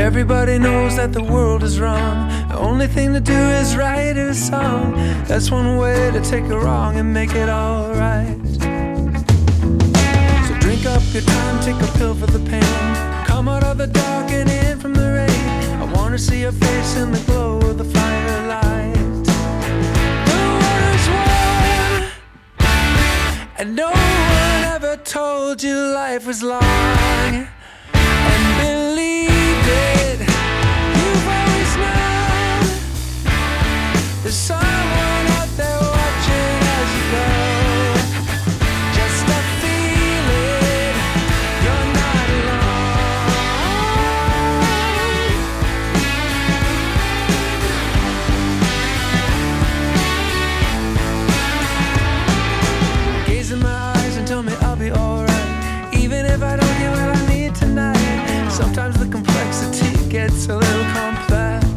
Everybody knows that the world is wrong. The only thing to do is write a song. That's one way to take a wrong and make it alright. So drink up your time, take a pill for the pain. Come out of the dark and in from the rain. I wanna see your face in the glow of the firelight. The water's warm, and no one ever told you life was long. And believed it, you've always known there's someone out there watching as you go. Just a feeling you're not alone. Gaze in my eyes and tell me I'll be alright, even if I don't get what I need tonight. Sometimes the complexity gets a little complex,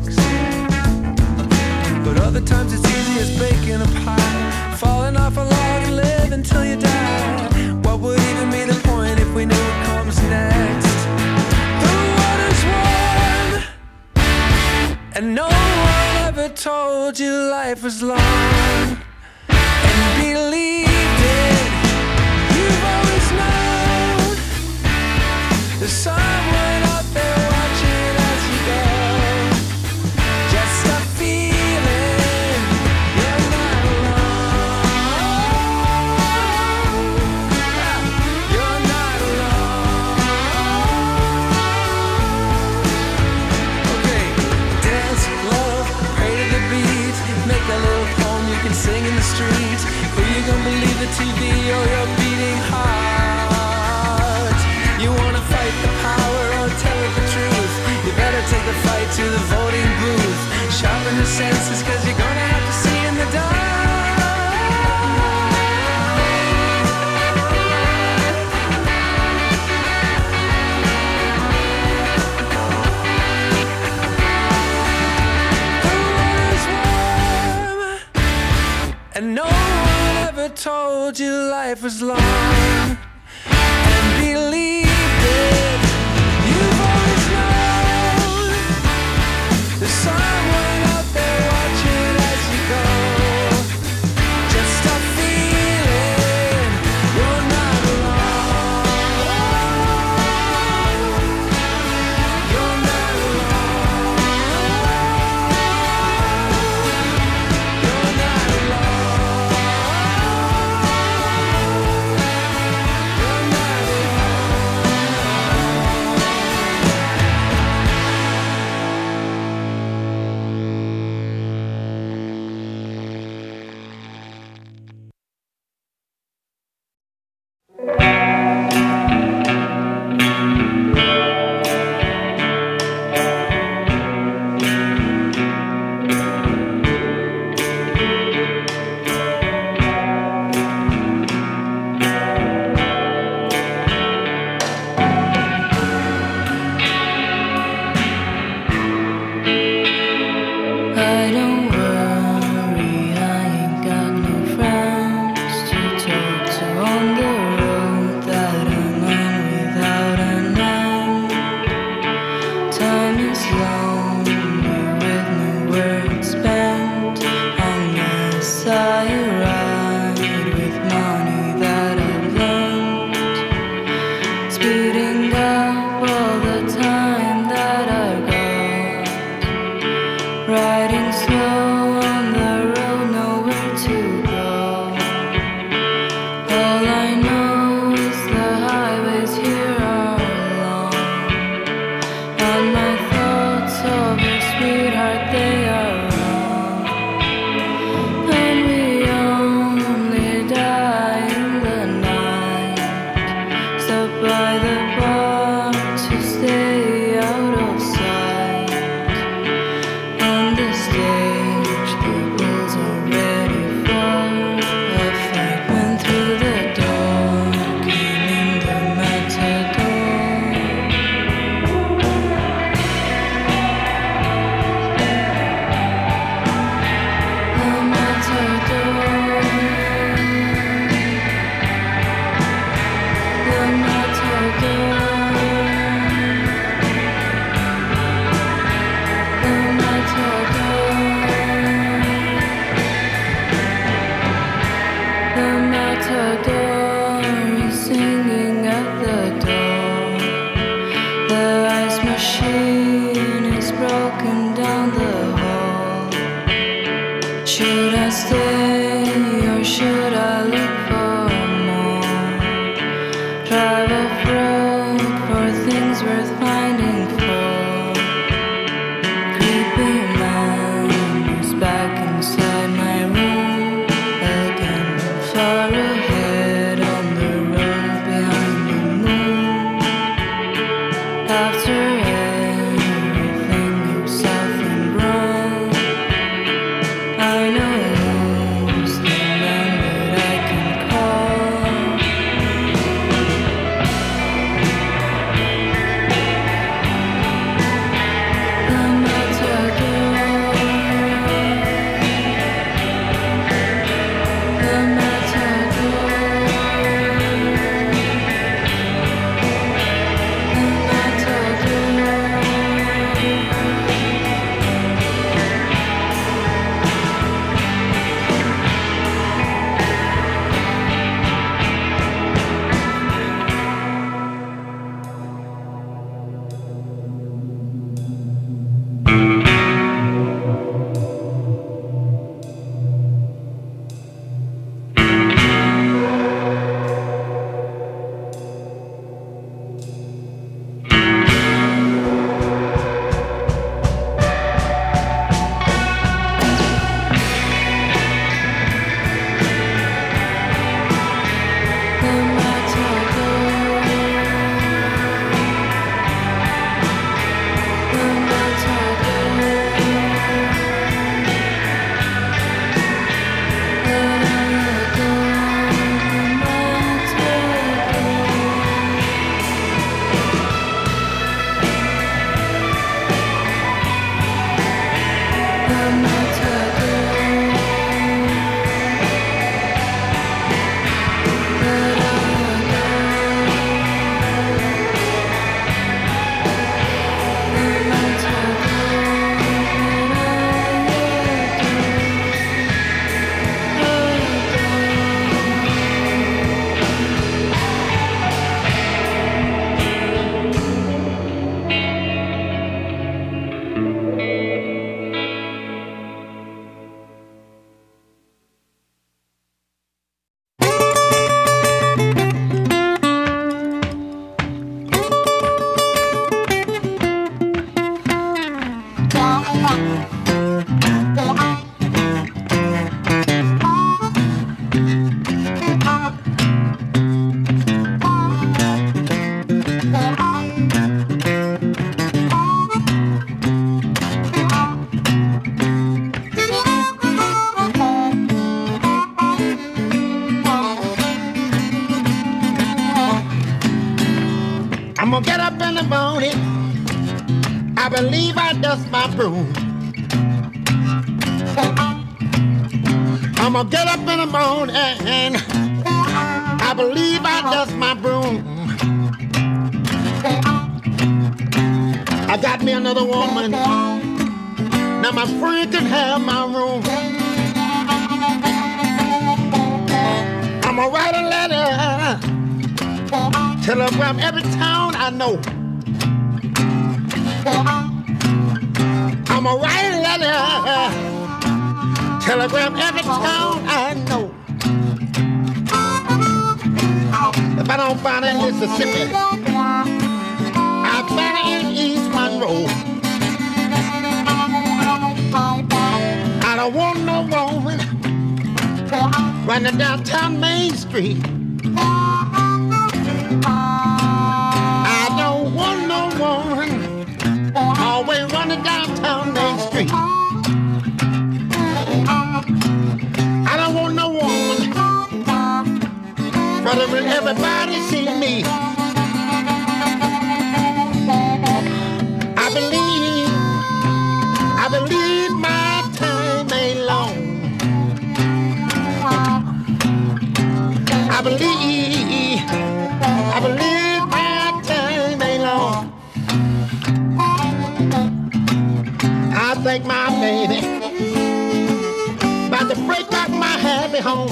but other times it's easy as baking a pie, falling off a log and live until you die. What would even be the point if we knew what comes next? The water's warm, and no one ever told you life was long. And believed it, you've always known there's someone out there watching as you go. Just a feeling you're not alone. You're not alone. Okay, dance, love, pray to the beat. Make a little poem you can sing in the streets. Who you gonna believe, the TV or your beating heart? You wanna fight the power or tell it the truth? You better take the fight to the voting booth. Sharpen your senses, cause you're gonna have to see in the dark. The water's warm, and no one ever told you life was long. And believed it, you've always known there's someone out there watching as you go. Just a feeling you're not alone. You're not alone. You're not alone. I'm gonna get up in the morning. I believe I dust my broom. I'm gonna get up in the morning. I believe I dust my broom. I got me another woman. Now my friend can have my room. I'm gonna write a letter. Telegram every town I know. I'm gonna write a letter. Telegram every town I know. If I don't find it in Mississippi, I'll find it in East Monroe. I don't want no woman running downtown Main Street. I don't want no woman always running downtown Main Street. I don't want no woman but when everybody see me. I believe my time ain't long. I believe my time ain't long. I think my baby about to break up my happy home.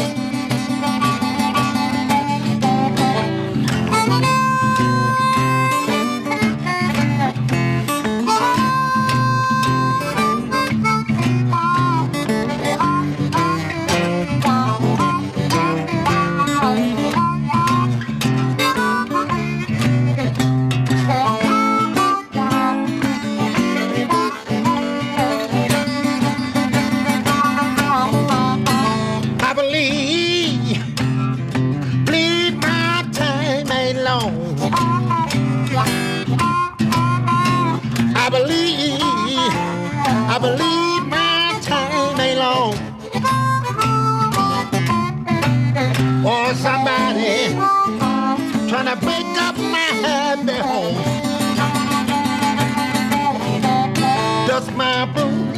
I believe my time ain't long. Or somebody trying to break up my happy home. Dust my broom.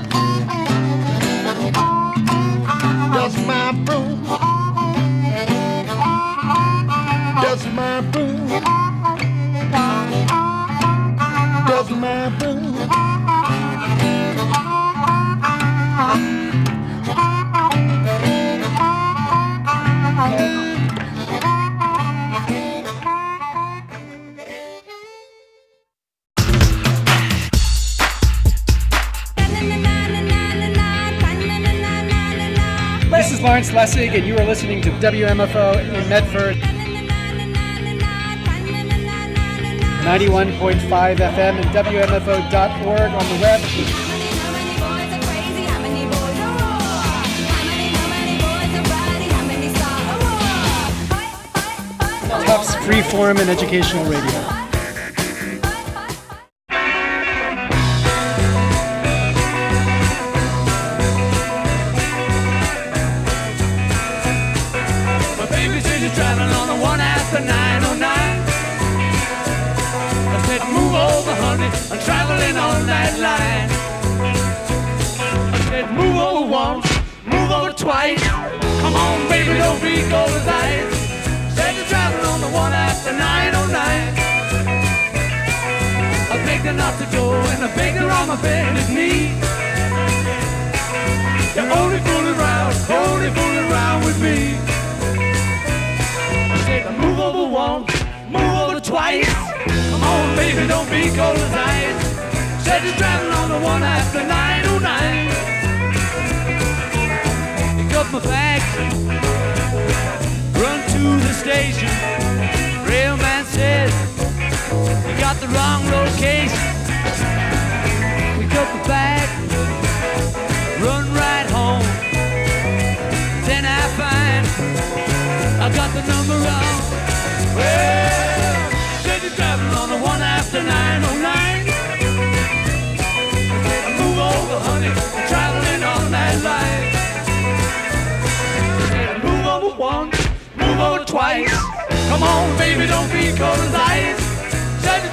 Dust my broom. Dust my broom. Dust my broom. This is Lawrence Lessig, and you are listening to WMFO in Medford. 91.5 FM and WMFO.org on the web. Tufts Freeform and Educational Radio. Traveling on the one after 909. I said, move over, honey, I'm traveling on that line. I said, move over once, move over twice. Come on, baby, don't be cold as ice. Said you're traveling on the one after 909. I begged her not to go, and I begged her on my bended knee. You're only fooling around with me. Move over once, move over twice. Come on, baby, don't be cold as ice. Said you're driving on the one after 909. Pick up my bags, run to the station. Railman says you got the wrong location. Pick up my bag, run right home. Then I find I got the number wrong. Well, said you're traveling on the one after 909. Move over, honey, I'm traveling on that line. Said move over once, move over twice. Come on, baby, don't be cold as ice. Said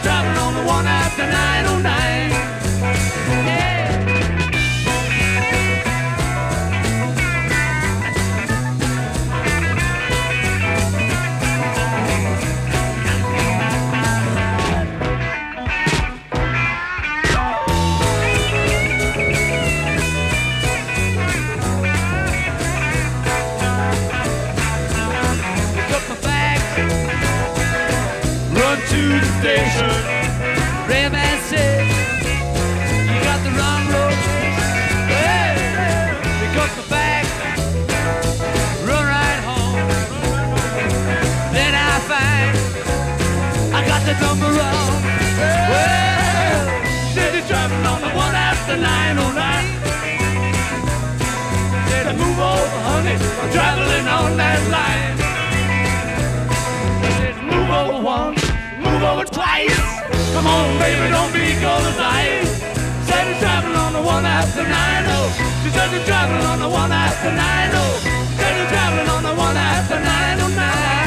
station. Redman said, you got the wrong road. Hey, pick up the bag, run right home. Then I find I got the number wrong. Well, said you're driving on the one after 909. Said move over, honey, I'm traveling on that line. I said move over once, move over twice. Come on, baby, don't be cold as ice. Said you're traveling on the one after 90. She said you're traveling on the one after 90. Said you're traveling on the one after 909.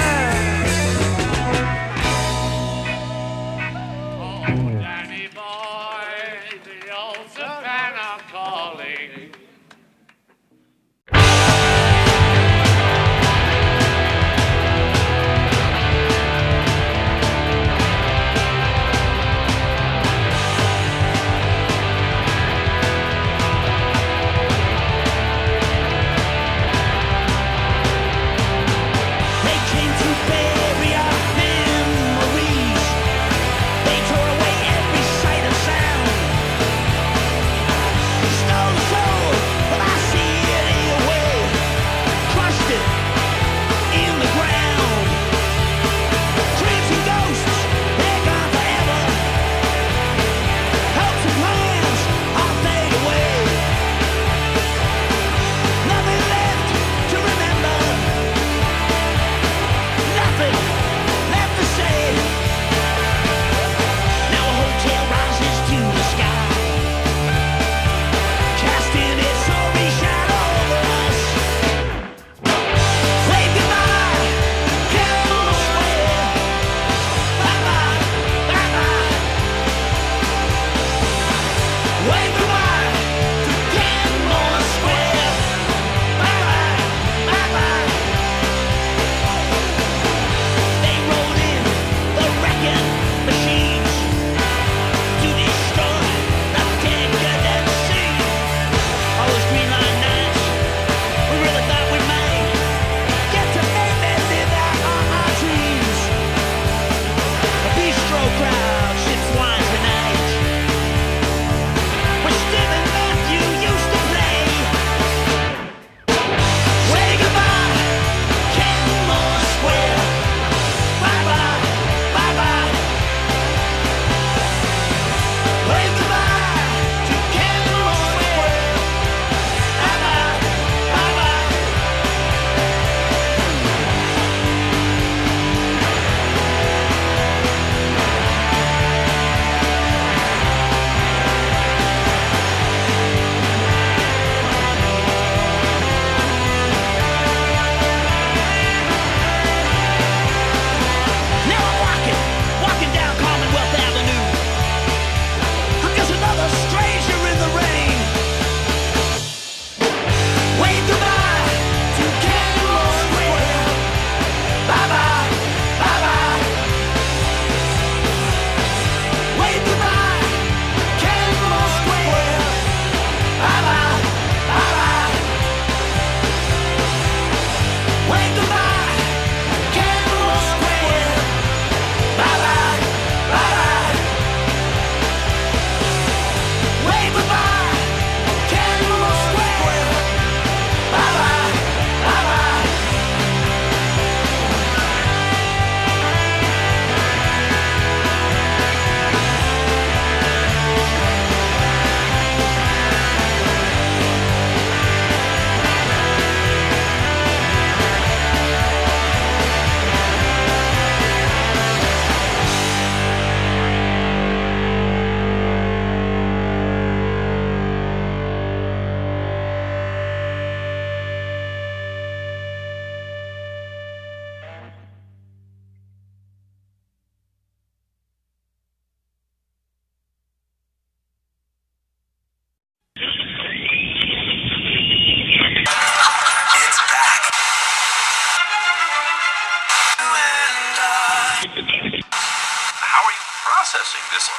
processing this.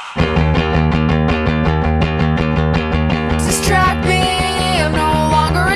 Distract me, I'm no longer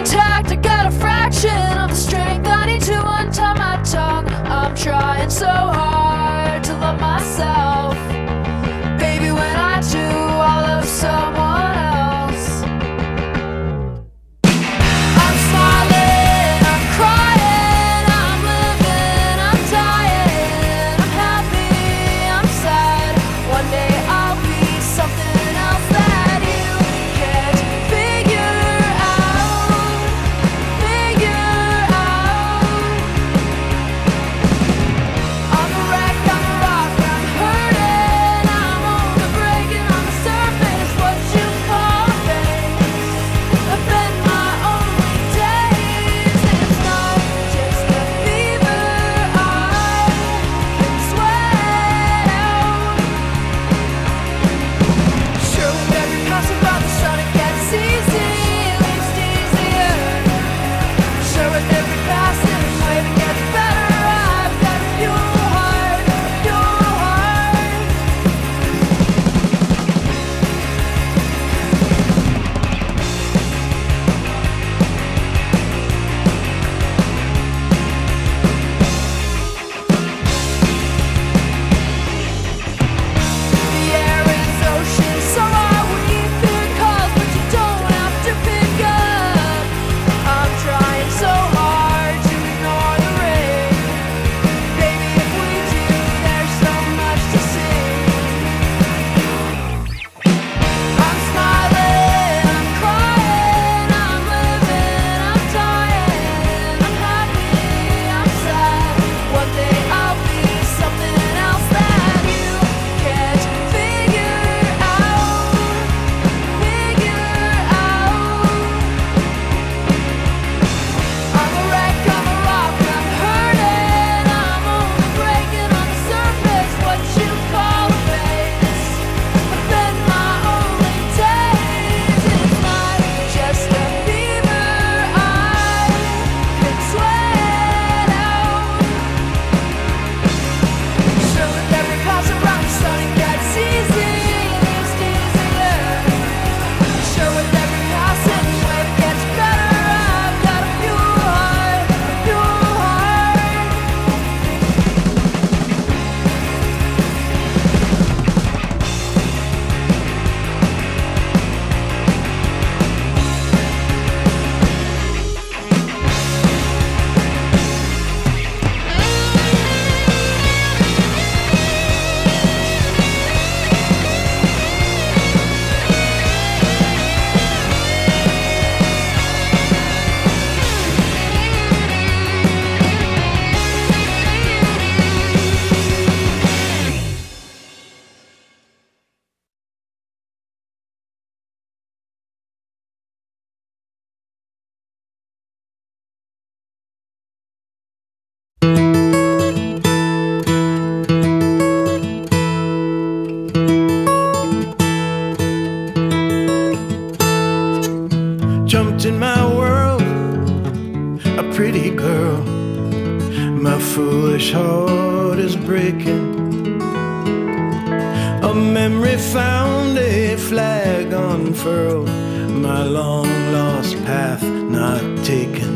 pretty girl. My foolish heart is breaking. A memory found, a flag unfurled, my long lost path not taken.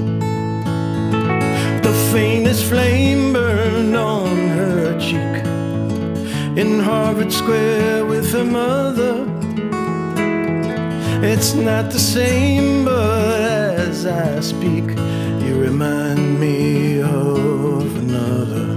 The faintest flame burned on her cheek in Harvard Square with her mother. It's not the same, but as I speak, you remind me of another.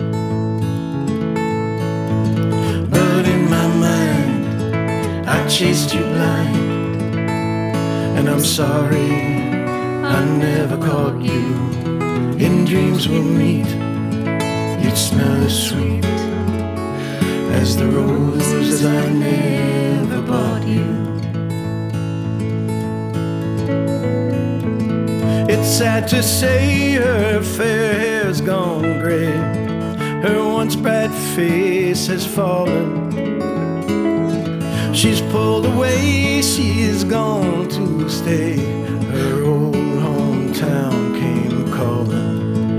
But in my mind, I chased you blind, and I'm sorry I never caught you. In dreams we'll meet, you'd smell as sweet as the roses I never bought you. It's sad to say her fair hair's gone gray, her once bright face has fallen. She's pulled away, she's gone to stay, her old hometown came calling.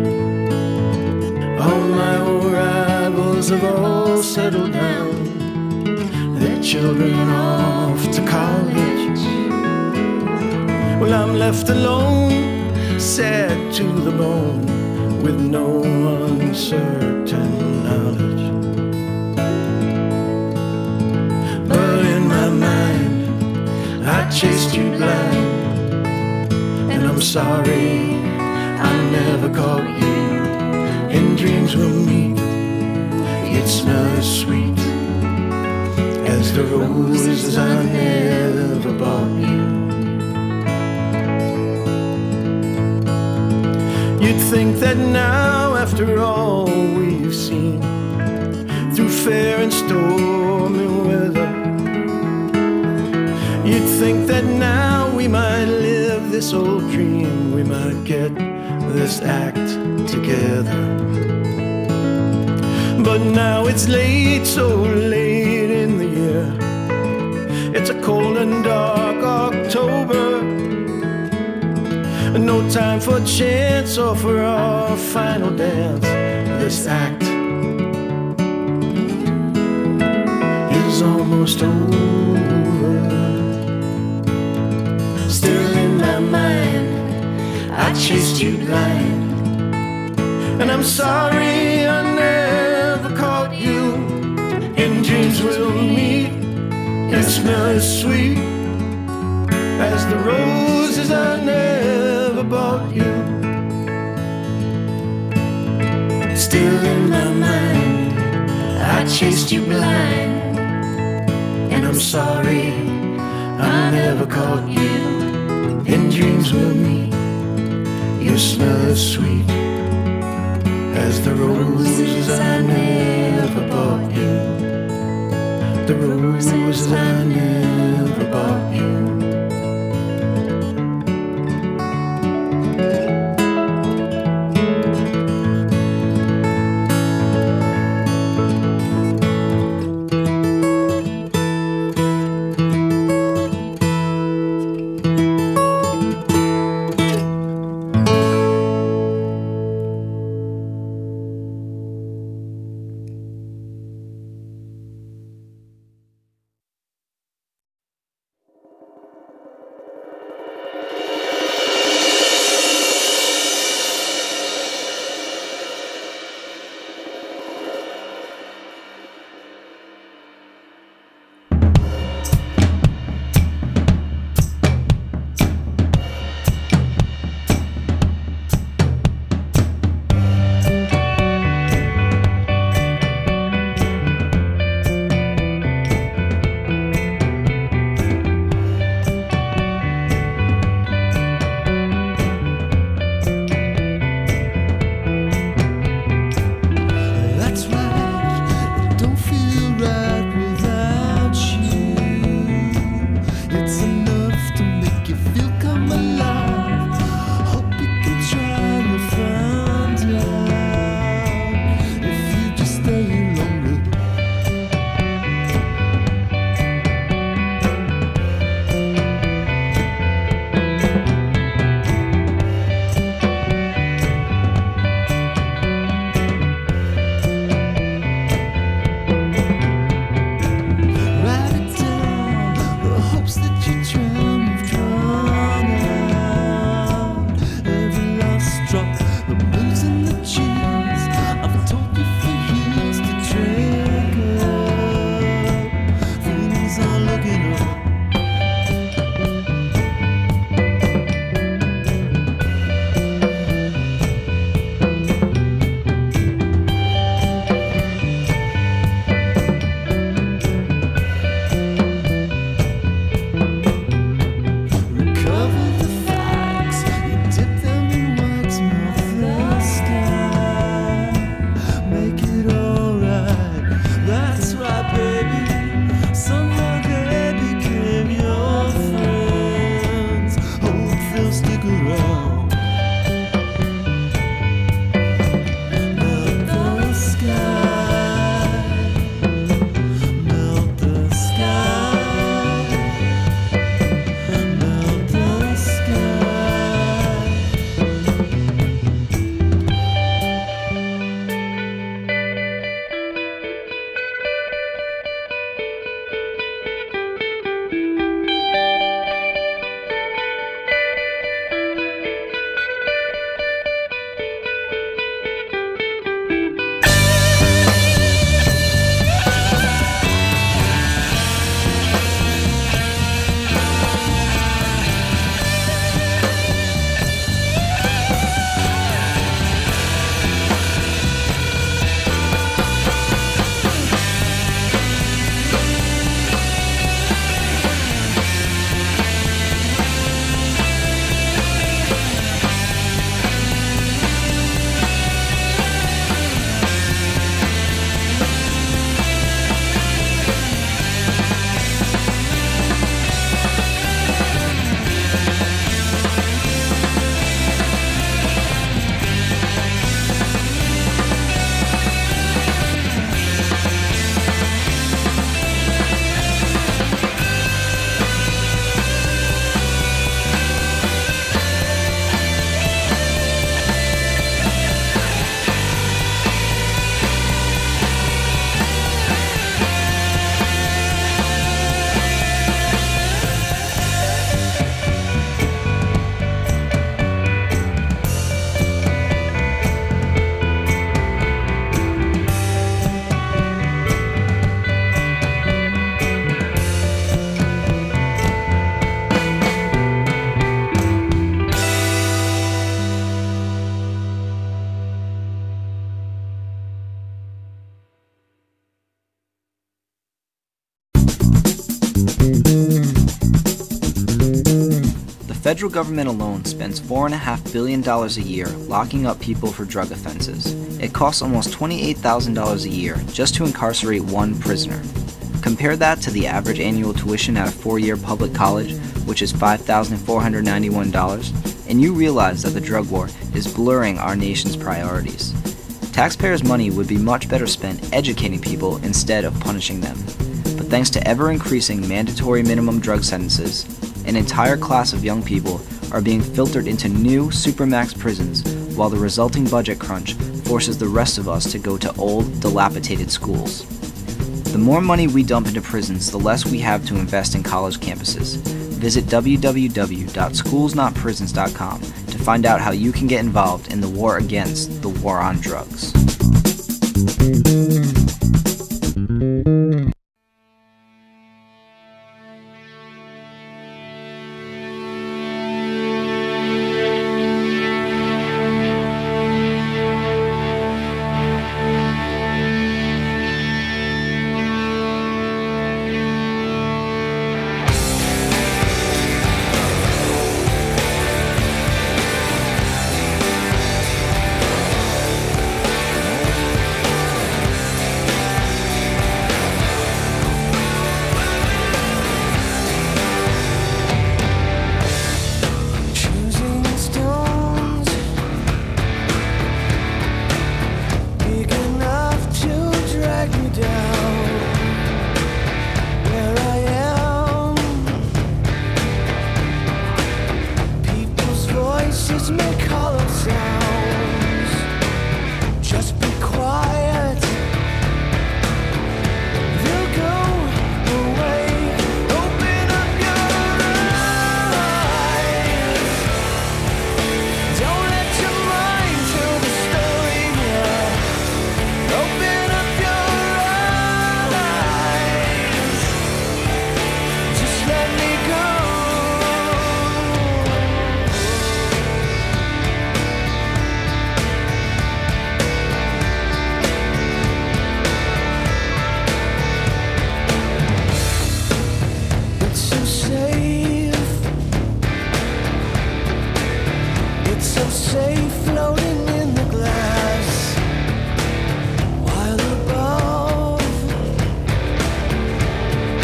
All my old rivals have all settled down, their children off to college. Well, I'm left alone, sad to the bone, with no uncertain knowledge. But in my mind, I chased you blind, and I'm sorry I never caught you. In dreams we'll meet, you'd smell as sweet as the roses I never bought you. You'd think that now, after all we've seen, through fair and stormy weather, you'd think that now we might live this old dream, we might get this act together. But now it's late, so late in the year. It's a cold and dark October, no time for chance or for our final dance. This act is almost over. Still in my mind, I chased you blind, and I'm sorry I never caught you. In dreams we'll meet, you smell as sweet as the roses I never bought you. Still in my mind, I chased you blind, and I'm sorry I never caught you. In dreams we'll meet, you smell as sweet as the roses I never bought you. The roses I never bought you. The federal government alone spends $4.5 billion a year locking up people for drug offenses. It costs almost $28,000 a year just to incarcerate one prisoner. Compare that to the average annual tuition at a 4-year public college, which is $5,491, and you realize that the drug war is blurring our nation's priorities. Taxpayers' money would be much better spent educating people instead of punishing them. But thanks to ever-increasing mandatory minimum drug sentences, an entire class of young people are being filtered into new supermax prisons, while the resulting budget crunch forces the rest of us to go to old, dilapidated schools. The more money we dump into prisons, the less we have to invest in college campuses. Visit www.schoolsnotprisons.com to find out how you can get involved in the war against the war on drugs.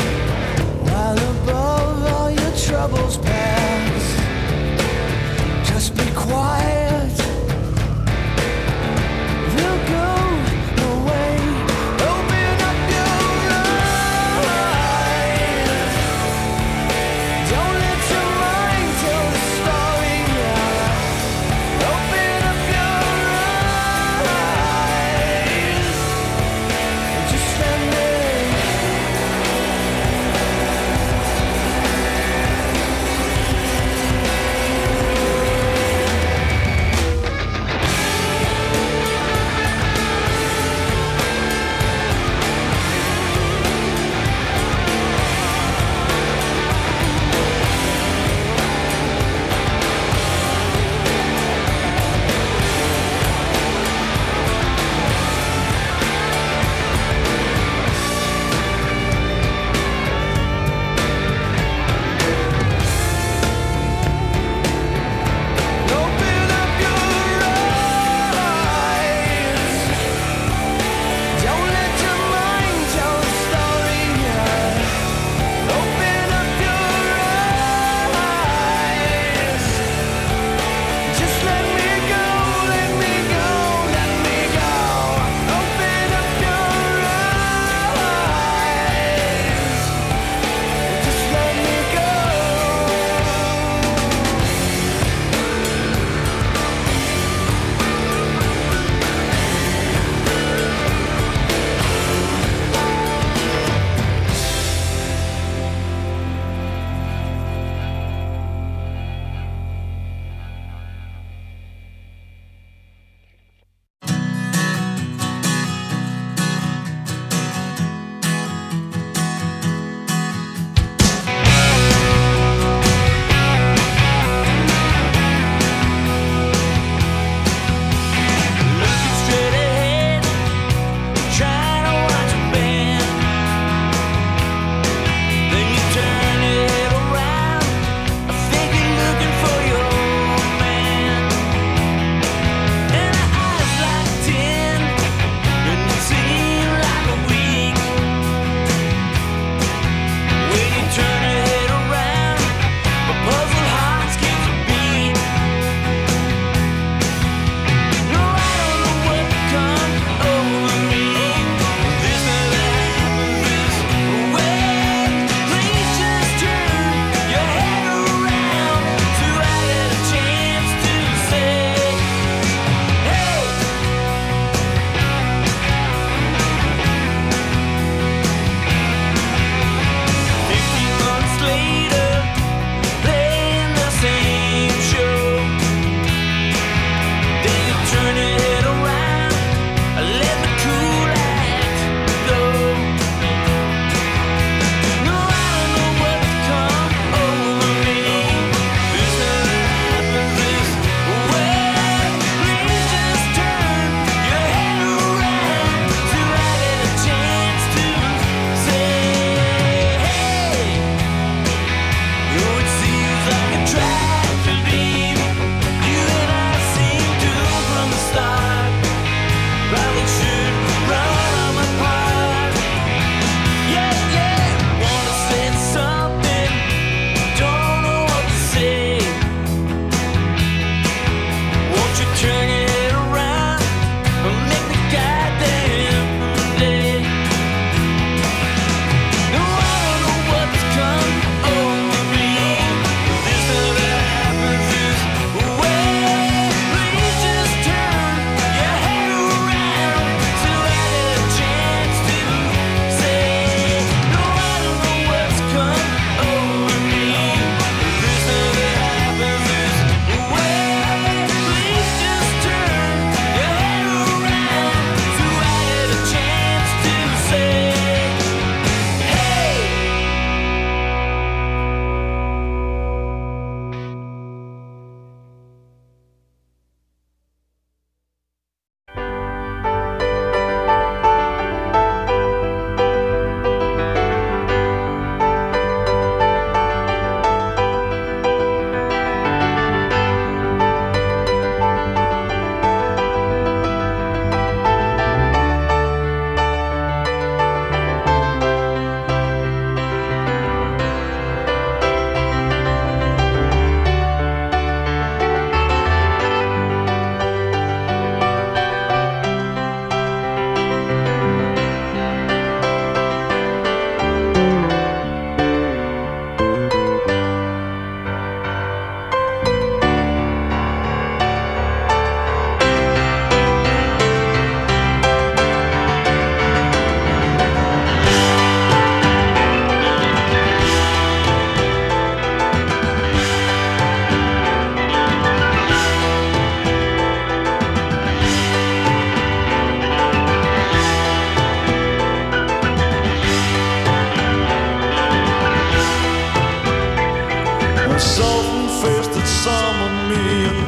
Troubles pass.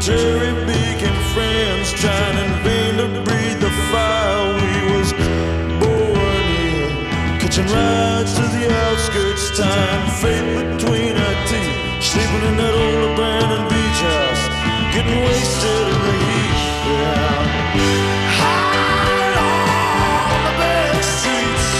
cherry beacon friends, trying in vain to breathe the fire we was born in. Catching rides to the outskirts, tying fate between our teeth, sleeping in that old abandoned beach house, getting wasted in the heat. Yeah. High on the back streets,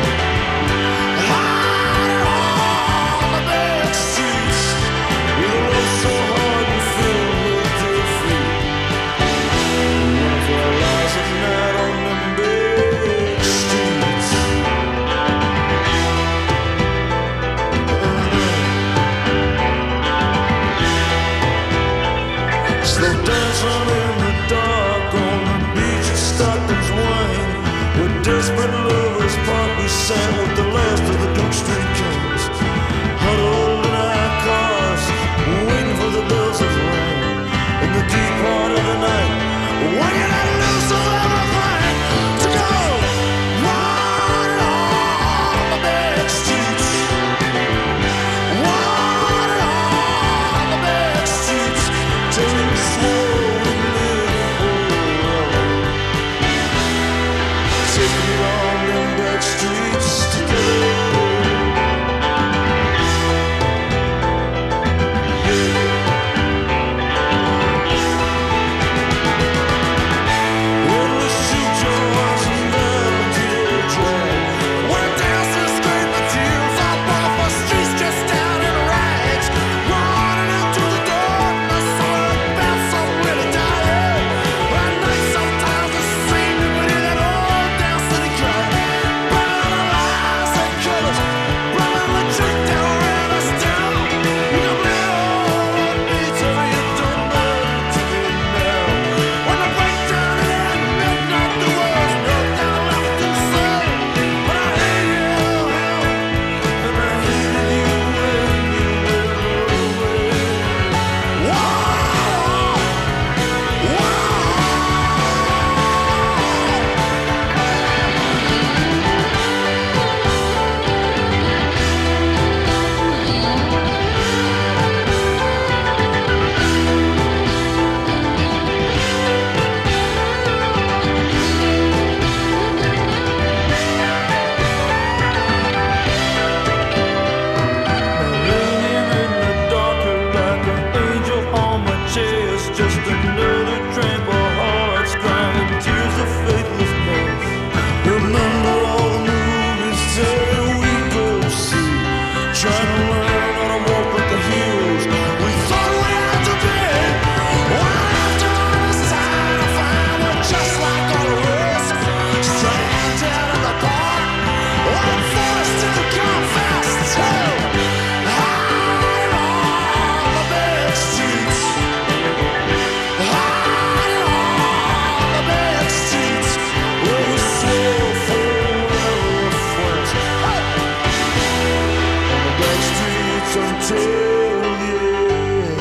high on the back streets, with a love so hard and filled with defeat. One of our lives at night on the back streets. Slow dancing in the dark on the beach at Stockton's Wine, where desperate lovers part. We sat with the last of the Duke Street Kings, huddled in our cars, waiting for the bells of rain. In the deep part of the night, waiting at loose of everything to go right on the back streets, right on the back streets. Take it slow and live forever. Take me on them back streets together. Endless shoot your hearts and never tear dry. When dancing straight the tears up off the streets, just down in rags, running into the darkness, so it felt so really dying. At night sometimes it seemed you could hear that old down city cry, burning the lies and colors, blowing the drink down, ran us down. You can play all on me till you don't know to do now. When the breakdown hit midnight, there was nothing left to say. But I hate you, and I hated you when you went away. Whoa, Living in the darker like an angel on my chest, just another trample hearts crying tears of faithlessness. Remember all the movies that we go see, trying to learn how to walk like the heroes we thought we had to be. One after the side, I find we're just like all the rest, stranded in the park, or forced to come fast too. High on the back streets, high on the back streets, where we swore forever we're friends. Hey! On the back streets until the end.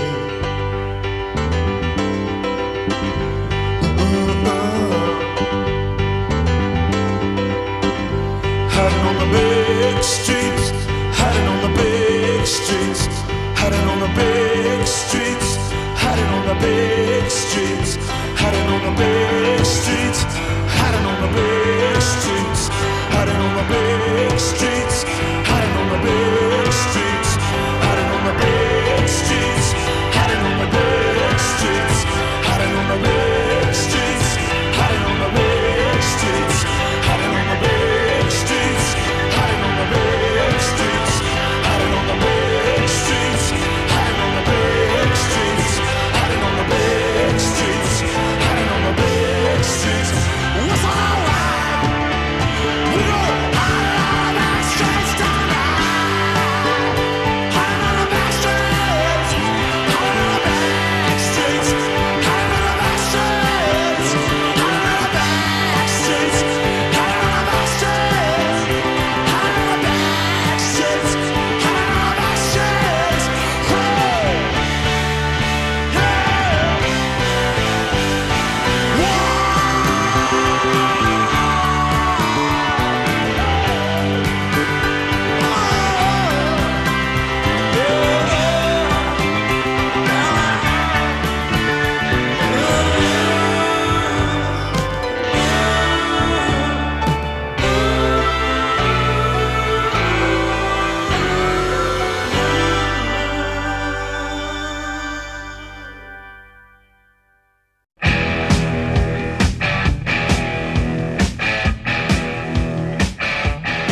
Hiding on the big streets, hiding on the big streets, hiding on the big streets, hiding on the big streets, hiding on the big streets, hiding on the big streets, hiding on the big streets, hiding on the big streets, hiding on the big streets, hiding on the big streets, hiding on the big streets, hiding on the big streets, hiding on the big streets, hiding on the big streets, hiding on the big streets, hiding on the big streets, hiding on the big streets, hiding on the big streets. What's alright? We go hiding on the back streets.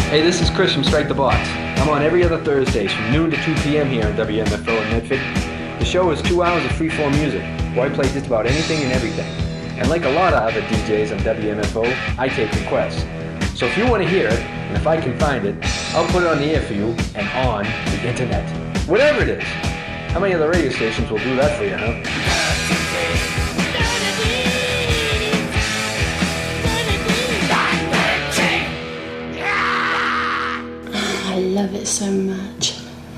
Hey, this is Chris from Strike the Box. I'm on every other Thursdays from noon to 2 p.m. here on WMFO in Medford. The show is 2 hours of free-form music, where I play just about anything and everything. And like a lot of other DJs on WMFO, I take requests. So if you want to hear it, and if I can find it, I'll put it on the air for you and on the internet. Whatever it is. How many other radio stations will do that for you, huh? I love it so much.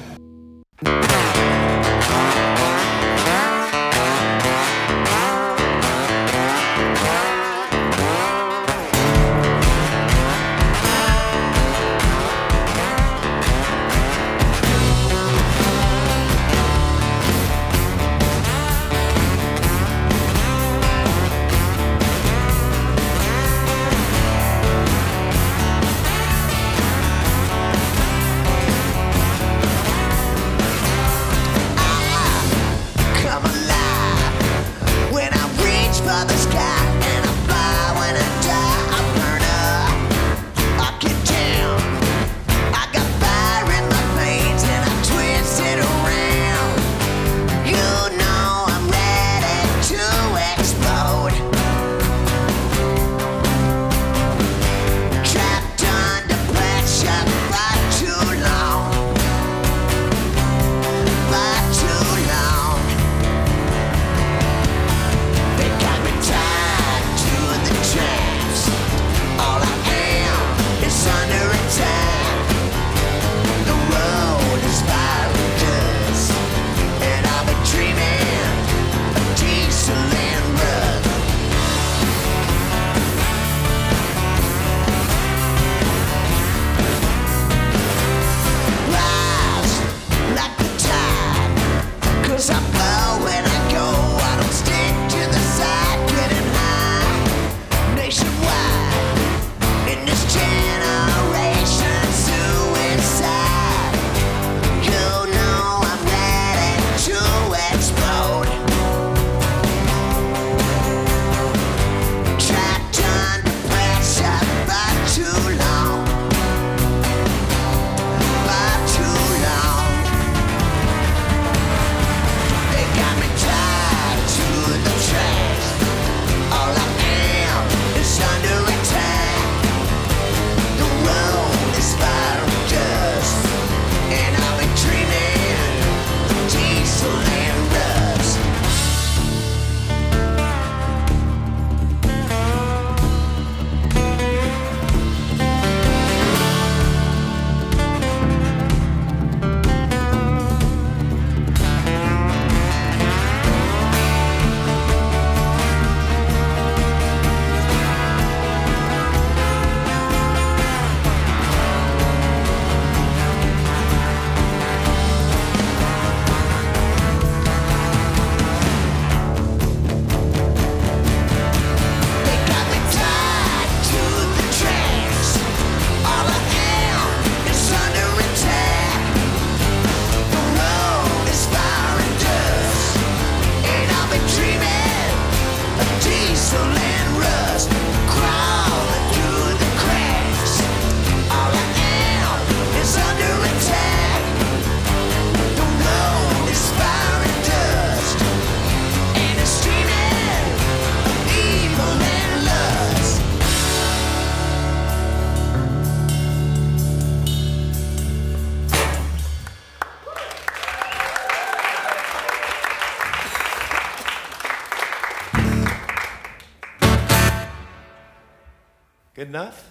Good enough?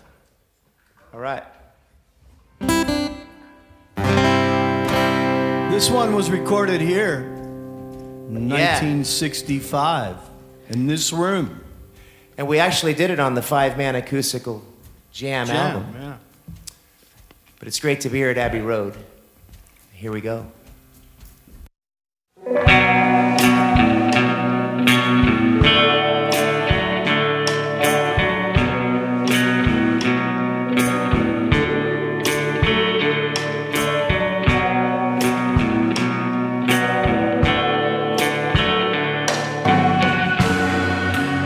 All right. This one was recorded here in 1965 in this room. And we actually did it on the 5-man acoustical jam album. Yeah. But it's great to be here at Abbey Road. Here we go.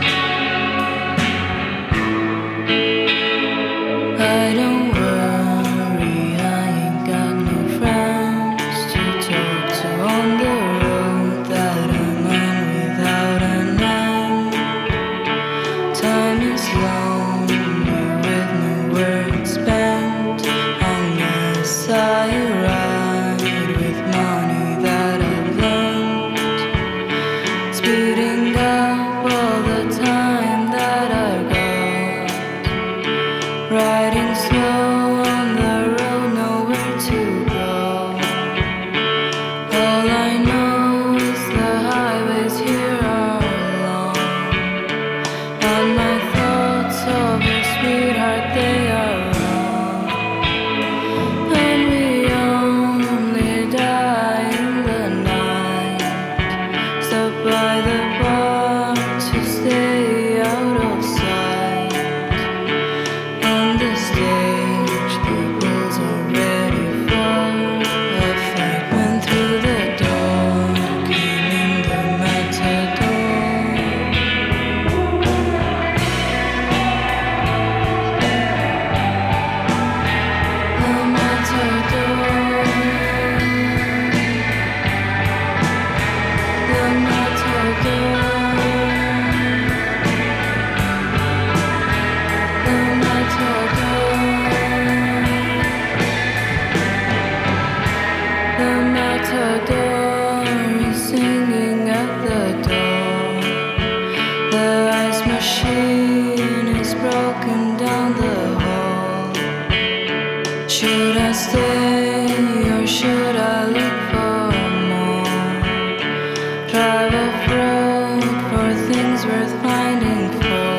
I don't want Eating up all the time that I've got, riding slow on the road, nowhere to go. All I know is the highways here are long, and my thoughts of your sweetheart, they are wrong. And we only die in the night. Stop by the bar to stay out of sight. On the stage, the bulls are ready for a fight. Went through the door, came in the matador. The matador. The matador. The matador. The matador is singing at the door. The ice machine is broken down the hall. Should I stay or should I look for more? Drive off-road for things worth finding for.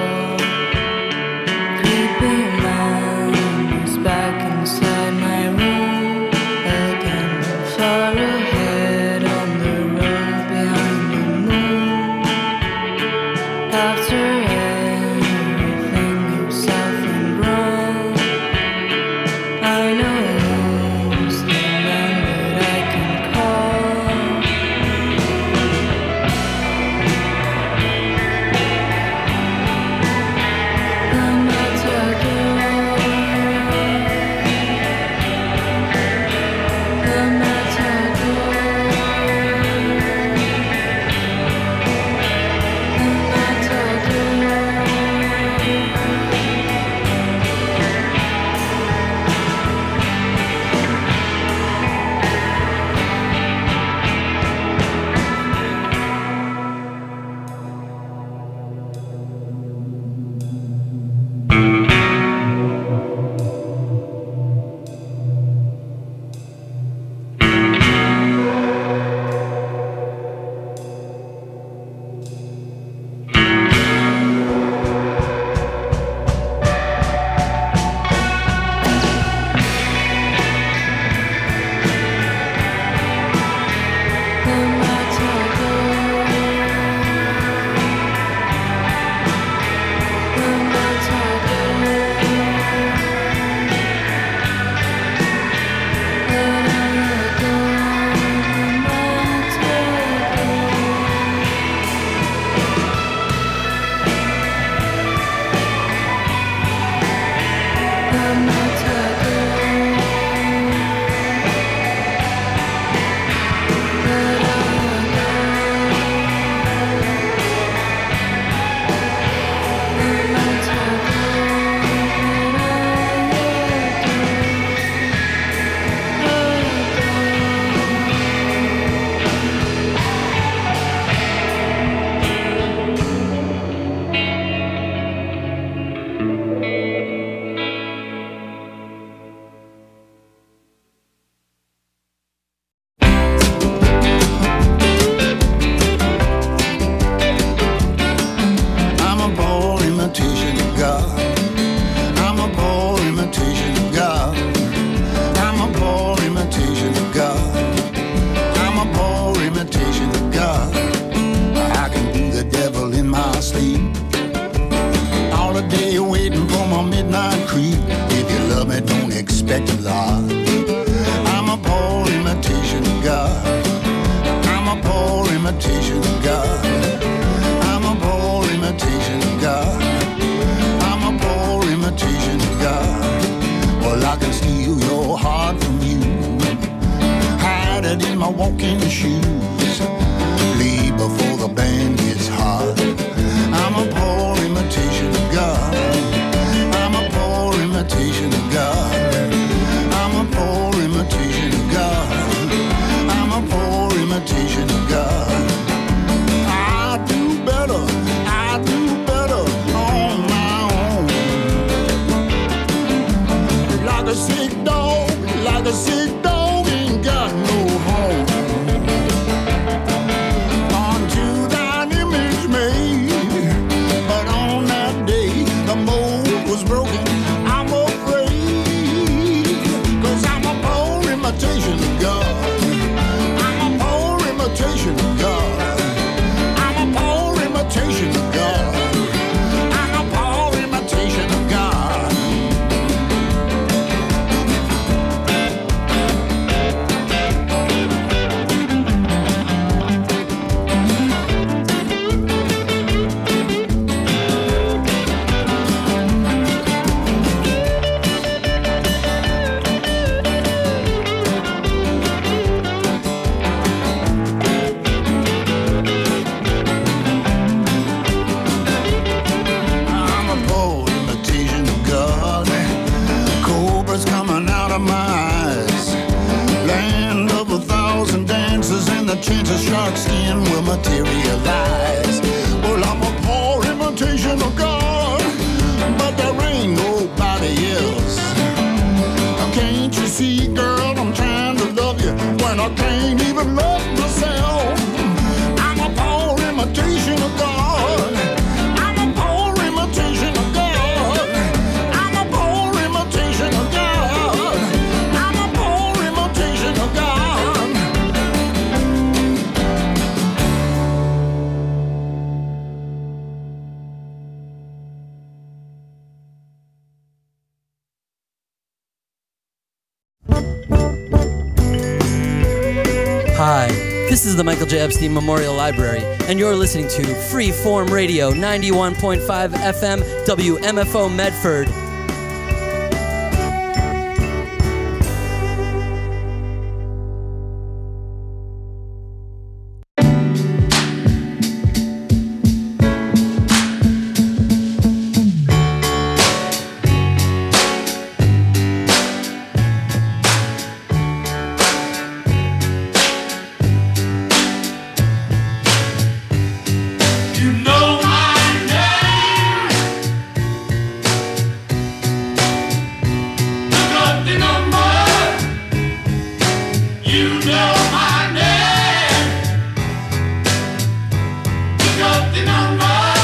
Creepy man is back inside my room again. Far ahead on the road behind the moon. After everything you've suffered wrong, I know who's the man that I can call. The matador. The matador. The matador. I'm a poor imitation of God. I'm a poor imitation of God. I'm a poor imitation of God. I'm a poor imitation of God. I can do the devil in my sleep. All the day waiting for my midnight creep. If you love me, don't expect a lot. I'm a poor imitation of God. I'm a poor imitation of God. I'm a poor imitation of God. I'm a poor imitation of God. Well, I can steal your heart from you, hide it in my walking shoes, leave before the band gets hot. I'm This is the Michael J. Epstein Memorial Library, and you're listening to Freeform Radio 91.5 FM WMFO Medford.